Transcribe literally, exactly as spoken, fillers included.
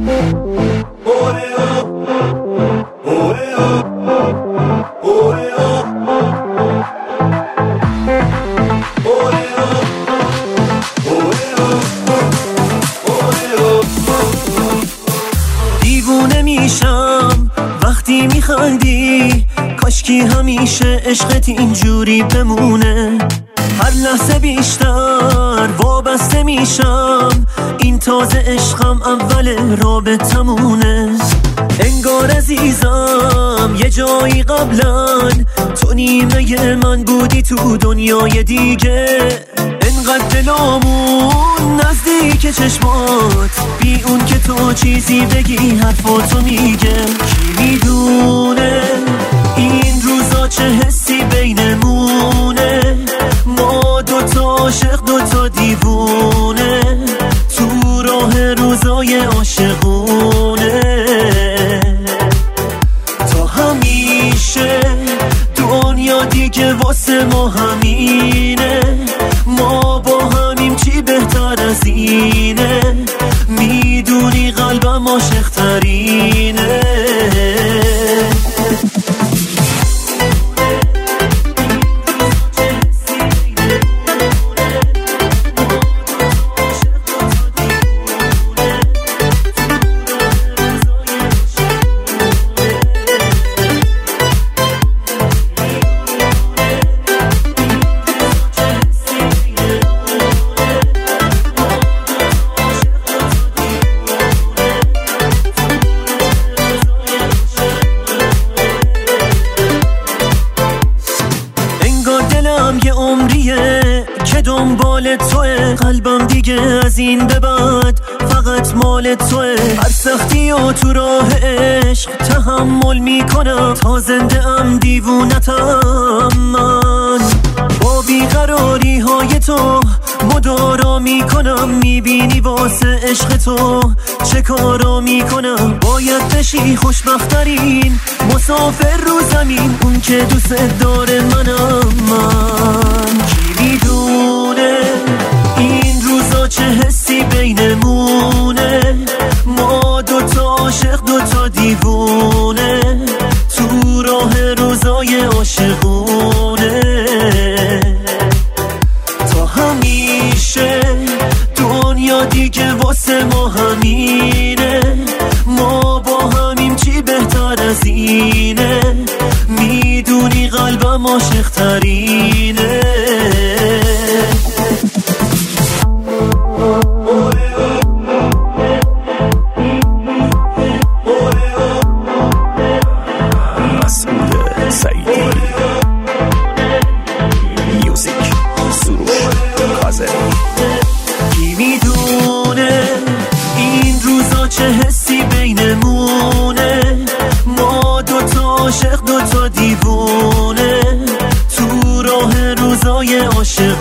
دیوونه میشم وقتی میخندی، کاشکی همیشه عشقت اینجوری بمونه. هر لحظه بیشتر وابسته میشم، این تازه عشقم اول رابطمونه. انگار عزیزم یه جایی قبلا تو نیمه من بودی تو دنیای دیگه. انقدر دلامون نزدیک چشمات، بی اون که تو چیزی بگی حرفاتو میگه. کی میدونه این روزا چه حسی بینمونه، ما دوتا عاشق دوتا دیوونه، تو راه روزای عاشقونه. تا همیشه دنیا دیگه واسه ما همینه، ما با همیم چی بهتر از اینه، میدونی قلبم عاشق ترینه. یه عمریه که دنبال توه، قلبم دیگه از این به بعد فقط مال توه. هر سختی و تو راه عشق تحمل میکنم، تا زنده ام دیوونتم من. با بیقراری های تو مدارا میکنم، میبینی واسه عشق تو چه کارا میکنم. باید بشی خوشبخترین مسافر رو زمین، اون که دوست داره منم من. کی میدونه این روزا چه حسی بینمونه، ما دوتا عاشق دوتا دیوونه، تو راه روزای عاشقونه. تا همیشه دنیا دیگه واسه ما همینه، ما با همیم چی بهتر از اینه، میدونی قلبم عاشق ترینه. کی میدونه این روزا چه حسی بینمونه، ما دوتا عاشق دوتا دیوونه، تو راه روزای عاشق